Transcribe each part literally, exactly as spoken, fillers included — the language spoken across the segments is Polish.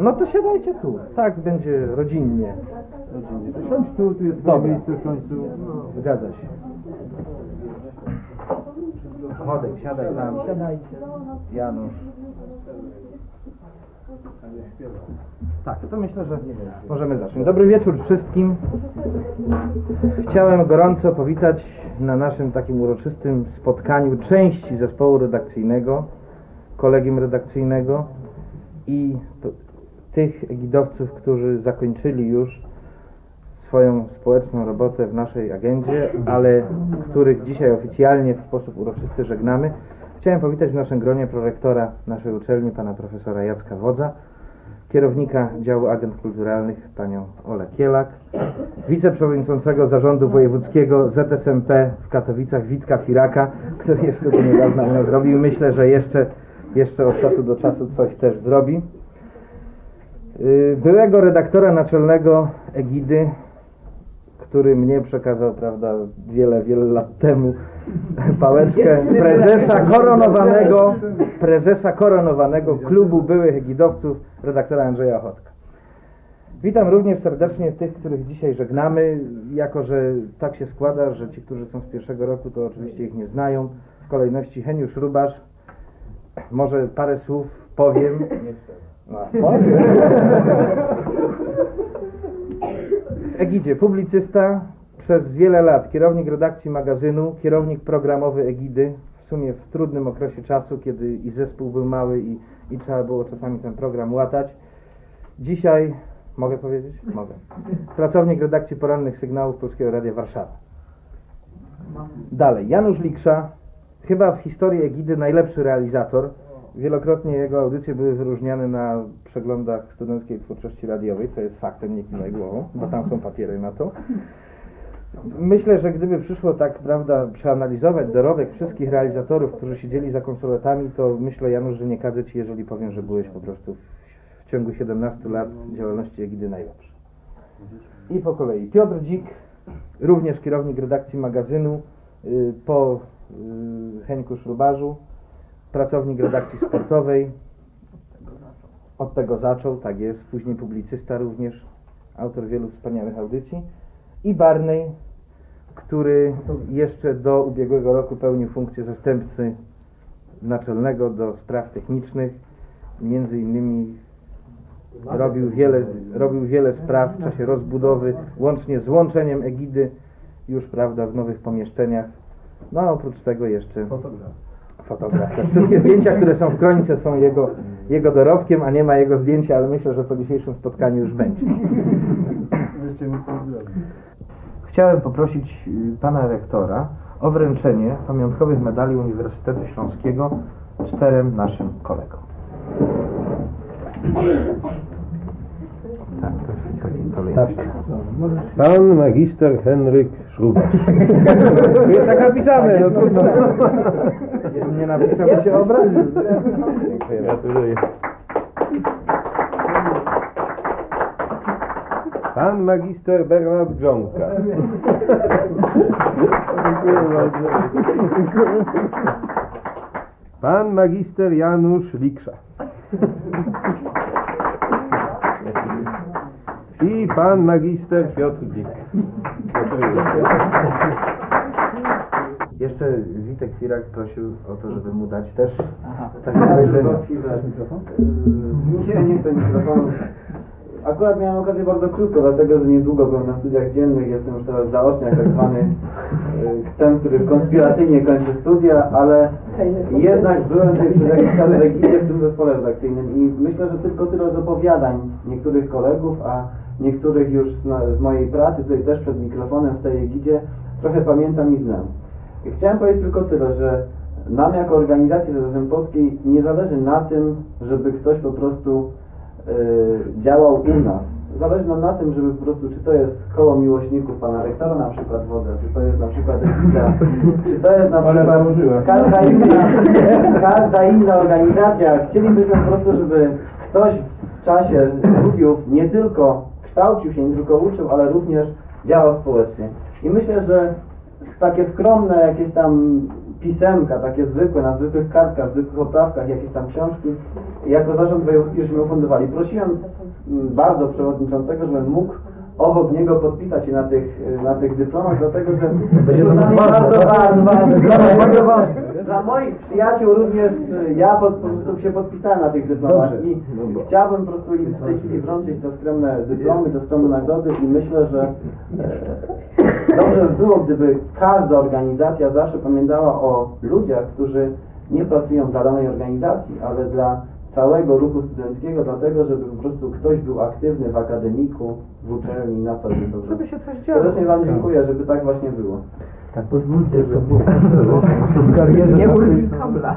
No to siadajcie tu, tak będzie rodzinnie. Rodzinnie. To siądź tu, tu jest Dobra. twoje miejsce w końcu. No. Zgadza się. Chodek, siadaj tam. Siadajcie. Janusz. Tak, to myślę, że możemy zacząć. Dobry wieczór wszystkim. Chciałem gorąco powitać na naszym takim uroczystym spotkaniu części zespołu redakcyjnego, kolegium redakcyjnego i to, tych egidowców, którzy zakończyli już swoją społeczną robotę w naszej agendzie, ale których dzisiaj oficjalnie w sposób uroczysty żegnamy. Chciałem powitać w naszym gronie prorektora naszej uczelni, pana profesora Jacka Wodza, kierownika działu agent kulturalnych, panią Olę Kielak, wiceprzewodniczącego zarządu wojewódzkiego Z S M P w Katowicach Witka Firaka, który jeszcze do niedawna nie zrobił. Myślę, że jeszcze, jeszcze od czasu do czasu coś też zrobi. Byłego redaktora naczelnego Egidy, który mnie przekazał, prawda, wiele, wiele lat temu pałeczkę prezesa koronowanego, prezesa koronowanego klubu byłych egidowców, redaktora Andrzeja Ochotka. Witam również serdecznie tych, których dzisiaj żegnamy, jako że tak się składa, że ci, którzy są z pierwszego roku, to oczywiście ich nie znają. W kolejności Heniusz Rubasz, może parę słów powiem. No, powiem. W Egidzie publicysta, przez wiele lat kierownik redakcji magazynu, kierownik programowy Egidy, w sumie w trudnym okresie czasu, kiedy i zespół był mały i, i trzeba było czasami ten program łatać. Dzisiaj, mogę powiedzieć? Mogę. Pracownik redakcji porannych sygnałów Polskiego Radia Warszawa. Dalej, Janusz Liksza, chyba w historii Egidy najlepszy realizator. Wielokrotnie jego audycje były wyróżniane na przeglądach studenckiej twórczości radiowej, co jest faktem, nie kiwaj głową, bo tam są papiery na to. Myślę, że gdyby przyszło tak, prawda, przeanalizować dorobek wszystkich realizatorów, którzy siedzieli za konsoletami, to myślę, Janusz, że nie kadzę ci, jeżeli powiem, że byłeś po prostu w, w ciągu siedemnastu lat działalności Egidy najlepszy. I po kolei Piotr Dzik, również kierownik redakcji magazynu, yy, po yy, Henku Szrubarzu, pracownik redakcji sportowej, od tego zaczął, tak jest, później publicysta również, autor wielu wspaniałych audycji, i Barney, który jeszcze do ubiegłego roku pełnił funkcję zastępcy naczelnego do spraw technicznych, między innymi robił wiele, robił wiele spraw w czasie rozbudowy, łącznie z łączeniem Egidy już, prawda, w nowych pomieszczeniach, no a oprócz tego jeszcze fotograf. Te wszystkie zdjęcia, które są w kronice, są jego, jego dorobkiem, a nie ma jego zdjęcia, ale myślę, że po dzisiejszym spotkaniu już będzie. Chciałem poprosić pana rektora o wręczenie pamiątkowych medali Uniwersytetu Śląskiego czterem naszym kolegom. Tak, to jest taki kolejny. Pan magister Henryk Szrubasz. Jest tak napisane. No, trudno. Nie napisał, bo się obraził. Dziękuję. Gratuluję. Pan magister Bernard Dżonka. Pan magister Janusz Liksza. I pan magister Piotr Dzik. Jeszcze Witek Firak prosił o to, żeby mu dać też. Aha. Tak, że... Nie, nie chcę mikrofonu. Akurat miałem okazję bardzo krótko, dlatego że niedługo byłem na studiach dziennych, jestem już teraz zaocznie jak tak zwany ten, który konspiracyjnie kończy studia, ale jednak byłem tutaj przez jakiś czas w Egidzie w tym zespole redakcyjnym i myślę, że tylko tyle z opowiadań niektórych kolegów, a niektórych już z, z mojej pracy, tutaj też przed mikrofonem w tej Egidzie, trochę pamiętam i znam. Chciałem powiedzieć tylko tyle, że nam jako organizacji Z S M Polskiej nie zależy na tym, żeby ktoś po prostu Yy, działał u nas. Zależy nam na tym, żeby po prostu, czy to jest koło miłośników pana rektora na przykład Wodza, czy to jest na przykład Egida, czy to jest na przykład każda inna, każda inna organizacja. Chcielibyśmy po prostu, żeby ktoś w czasie studiów nie tylko kształcił się, nie tylko uczył, ale również działał społecznie. I myślę, że takie skromne jakieś tam pisemka, takie zwykłe, na zwykłych kartkach, zwykłych oprawkach, jakieś tam książki. I jako zarząd wojewódzki ufundowali. Prosiłem mm, bardzo przewodniczącego, żebym mógł obok niego podpisać się na tych, na tych dyplomach, dlatego że Będzie to dla mnie ważne, bardzo tak? ważne, Bardzo, bardzo ważne. Dla moich przyjaciół również y, ja pod, po prostu się podpisałem na tych dyplomach Dobrze. i chciałbym po prostu im w tej chwili wręczyć te skromne dyplomy, te skromne nagrody i myślę, że e, dobrze by było, gdyby każda organizacja zawsze pamiętała o ludziach, którzy nie pracują dla danej organizacji, ale dla całego ruchu studenckiego, dlatego żeby po prostu ktoś był aktywny w akademiku, w uczelni, na co dzień. Żeby się coś działo. Serdecznie Wam dziękuję, żeby tak właśnie było. Tak, pozwólcie, że w karierze Nie naszej- urwij kabla.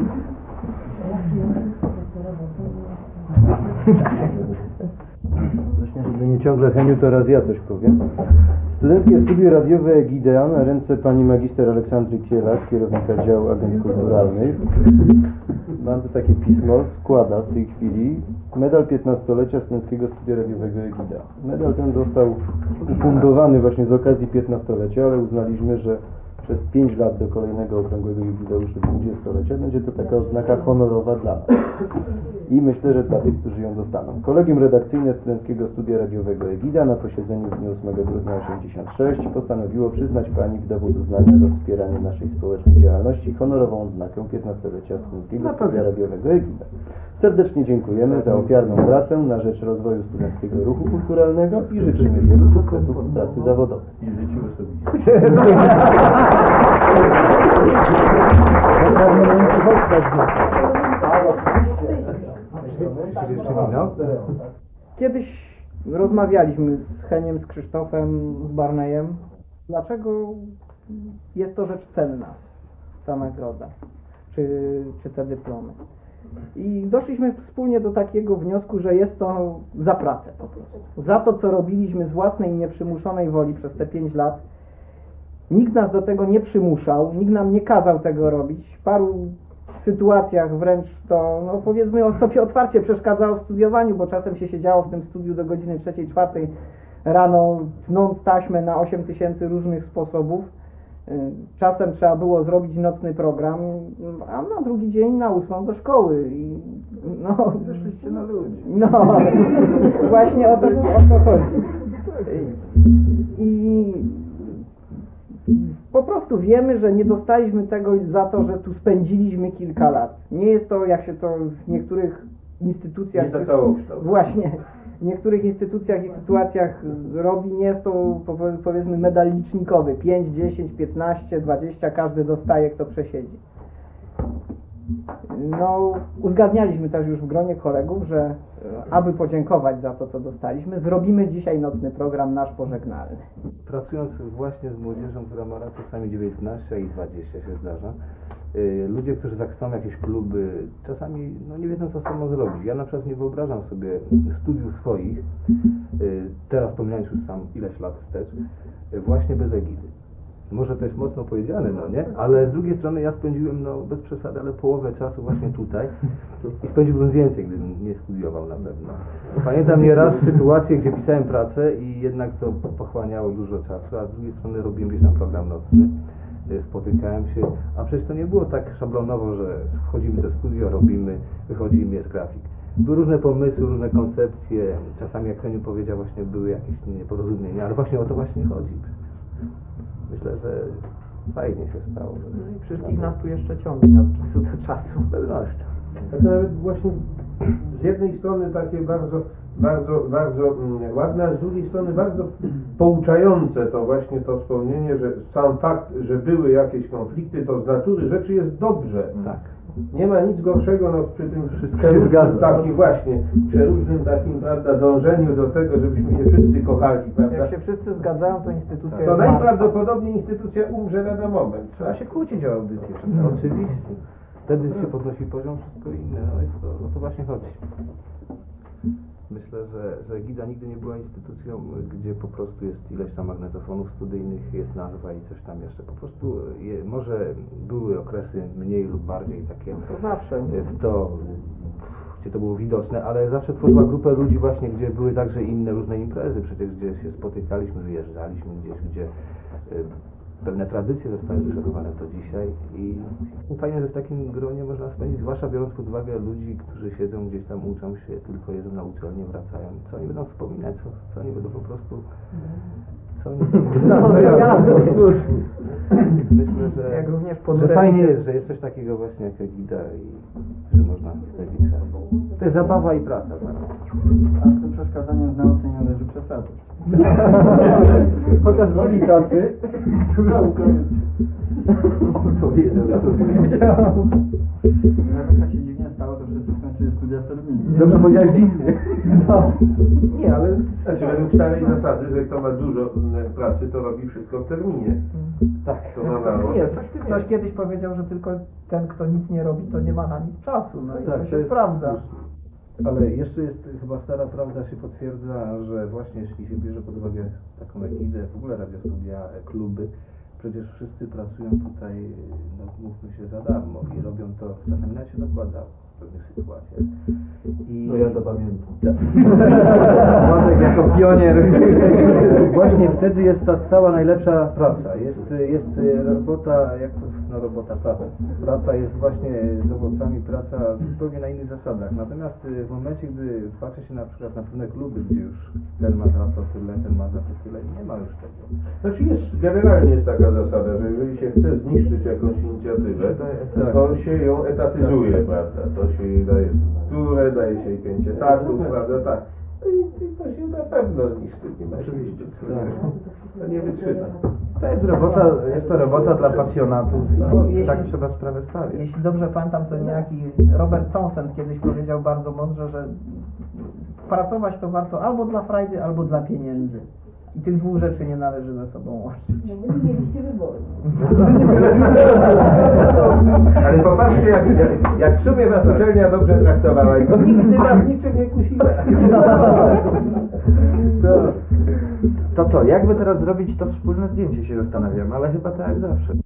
Właśnie, żeby nie ciągle Heniu, to raz ja coś powiem. Studenckie Studio Radiowe Egidea na ręce pani magister Aleksandry Kielak, kierownika działu agent kulturalnych. Mam tu takie pismo, składa w tej chwili medal piętnastolecia Studenckiego Studia Radiowego Egidea. Medal ten został ufundowany właśnie z okazji piętnastolecia, ale uznaliśmy, że przez pięć lat do kolejnego okrągłego jubileuszu dwudziestolecia będzie to taka odznaka honorowa dla nas. I myślę, że dla tych, którzy ją dostaną. Kolegium Redakcyjne Studenckiego Studia Radiowego Egida na posiedzeniu w dniu ósmego grudnia osiemdziesiąt sześć postanowiło przyznać pani w dowód uznania za wspieranie naszej społecznej działalności honorową odznakę piętnastolecia Studenckiego Studia Radiowego Egida. Serdecznie dziękujemy za ofiarną pracę na rzecz rozwoju studenckiego ruchu kulturalnego i życzymy wielu sukcesów w pracy zawodowej. I życiu osobistym. Kiedyś rozmawialiśmy z Heniem, z Krzysztofem, z Barneyem. Dlaczego jest to rzecz cenna, ta nagroda, czy, czy te dyplomy? I doszliśmy wspólnie do takiego wniosku, że jest to za pracę po prostu. Za to, co robiliśmy z własnej nieprzymuszonej woli przez te pięć lat. Nikt nas do tego nie przymuszał, nikt nam nie kazał tego robić. W paru sytuacjach wręcz to, no powiedzmy, o- sobie otwarcie przeszkadzało w studiowaniu, bo czasem się siedziało w tym studiu do godziny trzeciej, czwartej rano, tnąc taśmę na osiem tysięcy różnych sposobów. Y, Czasem trzeba było zrobić nocny program, a na drugi dzień na ósmą do szkoły. I, no, Wyszliście na ludzi. no, właśnie o to, o to chodzi. I po prostu wiemy, że nie dostaliśmy tego za to, że tu spędziliśmy kilka lat. Nie jest to, jak się to w niektórych instytucjach... Nie za całokształt. Właśnie. W niektórych instytucjach i sytuacjach robi, nie jest to powie- powiedzmy medal licznikowy. pięć, dziesięć, piętnaście, dwadzieścia, każdy dostaje, kto przesiedzi. No, uzgadnialiśmy też już w gronie kolegów, że e, aby podziękować za to, co dostaliśmy, zrobimy dzisiaj nocny program nasz pożegnalny. Pracując właśnie z młodzieżą, która ma lat czasami dziewiętnaście i dwadzieścia się zdarza, y, ludzie, którzy tak chcą jakieś kluby, czasami no, nie wiedzą, co z sobą zrobić. Ja na przykład nie wyobrażam sobie studiów swoich, y, teraz pomijając już sam ileś lat wstecz, y, właśnie bez egidy. Może to jest mocno powiedziane, no nie? Ale z drugiej strony ja spędziłem, no bez przesady, ale połowę czasu właśnie tutaj i spędziłbym więcej, gdybym nie studiował na pewno. Pamiętam nieraz sytuację, gdzie pisałem pracę i jednak to pochłaniało dużo czasu, a z drugiej strony robiłem gdzieś tam program nocny, y, spotykałem się, a przecież to nie było tak szablonowo, że wchodzimy do studia, robimy, wychodzimy, jest grafik. Były różne pomysły, różne koncepcje, czasami jak Heniu powiedział, właśnie były jakieś nieporozumienia, ale właśnie o to właśnie chodzi. Myślę, że fajnie się stało. No i wszystkich nas tu jeszcze ciągnie od czasu do czasu. Z pewnością. Tak nawet właśnie z jednej strony takie bardzo, bardzo, bardzo mm, ładne, a z drugiej strony bardzo pouczające to właśnie to wspomnienie, że sam fakt, że były jakieś konflikty, to z natury rzeczy jest dobrze. Tak. Nie ma nic gorszego no, przy tym Wszystko przeróżnym się zgadza. takim właśnie, przeróżnym takim, prawda, dążeniu do tego, żebyśmy się wszyscy kochali, prawda? Jak się wszyscy zgadzają, to instytucja To jest martwa. najprawdopodobniej instytucja umrze lada moment. Trzeba się kłócić o audycję. Oczywiście. Wtedy się podnosi poziom, wszystko inne. No jest to, o to właśnie chodzi. Myślę, że, że Gida nigdy nie była instytucją, gdzie po prostu jest ileś tam magnetofonów studyjnych, jest nazwa i coś tam jeszcze. Po prostu je, może były okresy mniej lub bardziej takie To zawsze. w to, gdzie to było widoczne, ale zawsze tworzyła grupę ludzi właśnie, gdzie były także inne różne imprezy, przecież gdzie się spotykaliśmy, wyjeżdżaliśmy gdzieś, gdzie y, pewne tradycje zostały przechowane do dzisiaj i fajnie, że w takim gronie można spędzić, zwłaszcza biorąc pod uwagę ludzi, którzy siedzą gdzieś tam, uczą się, tylko jedzą na uczelnię, wracają. Co oni będą wspominać, co, co oni będą po prostu... Co oni będą... No, no, ja, no, cóż. Myślę, że, Jak również że podręcznik. fajnie jest, że jest coś takiego właśnie jak Egida i że można spędzić czas. To jest zabawa i praca. Tak? A z tym przeszkadzaniem w nauce nie należy przesadzać. Chociaż z drugiej pracy, Powiedział, że to Nawet tak się dziwnie stało, to wszyscy skończyli studia w terminie. dobrze powiedziałeś dziwnie. Nie, ale Znaczy według starej zasady, że kto ma dużo mm, pracy, to robi wszystko w terminie. tak. To ma mało. Nie, coś ty Ktoś kiedyś powiedział, że tylko ten, kto nic nie robi, to nie ma na nic czasu. No i Tak, to to jest jest prawda. Ale jeszcze jest chyba stara prawda się potwierdza, że właśnie jeśli się bierze pod uwagę taką egidę, w ogóle radiostudia, e, kluby, przecież wszyscy pracują tutaj, no mówmy się, za darmo i robią to, czasami nawet się dokłada w pewnych sytuacjach. I... No ja to pamiętam. Władek jako pionier. Właśnie wtedy jest ta cała najlepsza praca. Jest, jest robota, jak to, no robota, praca. Praca jest właśnie z owocami, praca zupełnie na innych zasadach. Natomiast w momencie, gdy patrzy się na przykład na pewne kluby, gdzie już ten ma za to tyle, ten ma za to tyle, nie ma już tego. Znaczy jest, generalnie jest taka zasada, że jeżeli się chce zniszczyć jakąś inicjatywę, to się ją etatyzuje, prawda? To się jej daje strukturę, daje się jej pięć etatów, prawda? Tak. No i, i to się na pewno zniszczy, nie ma oczywiście. To nie wytrzyma. To jest robota, jest to robota dla pasjonatów. No, I tak jeśli- trzeba sprawę stawiać. Jeśli dobrze pamiętam, to niejaki Robert Townsend kiedyś powiedział bardzo mądrze, że pracować to warto albo dla frajdy, albo dla pieniędzy. I tych dwóch rzeczy nie należy ze sobą łączyć. No bo nie mieliście wyboru. Ale popatrzcie, jak, jak, jak w sumie was uczelnia dobrze traktowała i nigdy was niczym nie kusiła. To co, jakby teraz zrobić to wspólne zdjęcie, się zastanawiam, ale chyba tak jak zawsze.